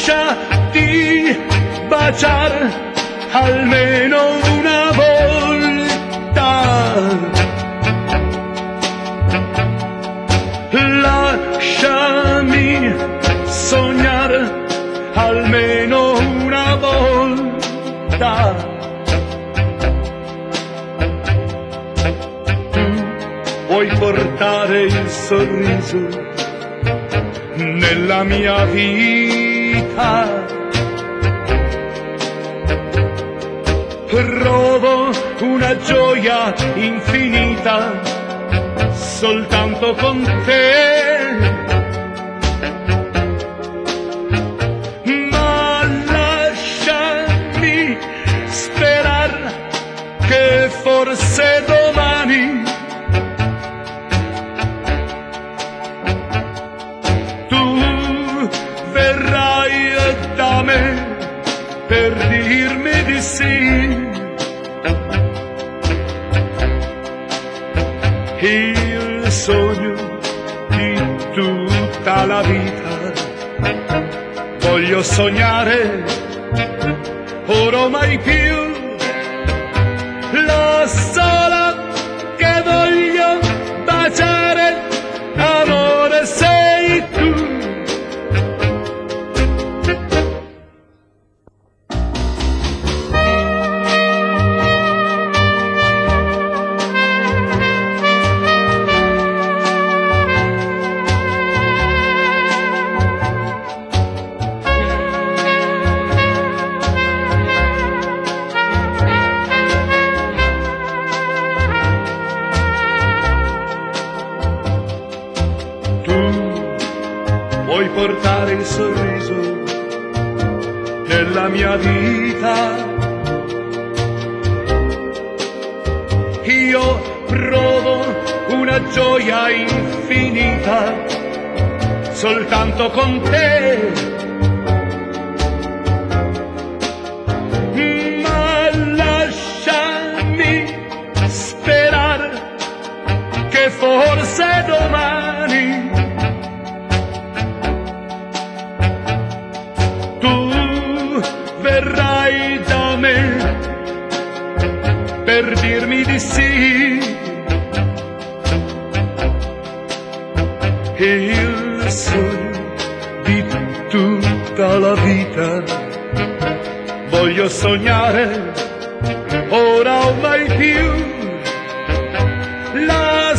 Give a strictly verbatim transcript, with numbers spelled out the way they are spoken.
lasciati baciare almeno una volta. Lasciami sognare almeno una volta. Tu puoi portare il sorriso nella mia vita. Provo una gioia infinita soltanto con te. Ma lasciami sperare che forse domani tu verrai da me per dirmi di sì. Il sogno di tutta la vita voglio sognare, ora mai più. La sola che voglio baciare, amore, sei tu. Puoi portare il sorriso nella mia vita. Io provo una gioia infinita soltanto con te. Ma lasciami sperare che forse domani verrai da me per dirmi di sì. Il sogno di tutta la vita voglio sognare, ora o mai più. La